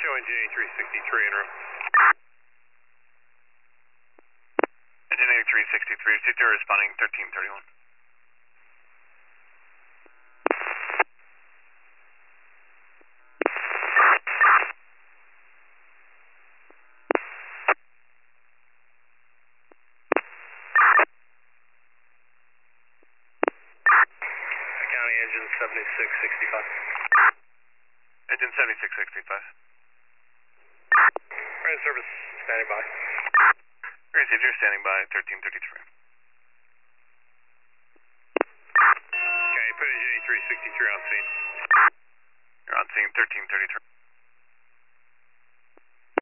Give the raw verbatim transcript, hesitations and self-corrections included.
show engine eighty-three sixty-three en route. Engine eighty-three sixty-three, C two responding thirteen thirty-one. County engine seventy-six sixty-five. Engine seventy-six sixty-five. Rain service standing by. Received, you're standing by thirteen thirty-three. Okay, put engine eighty-three sixty-three on scene. You're on scene thirteen thirty-three.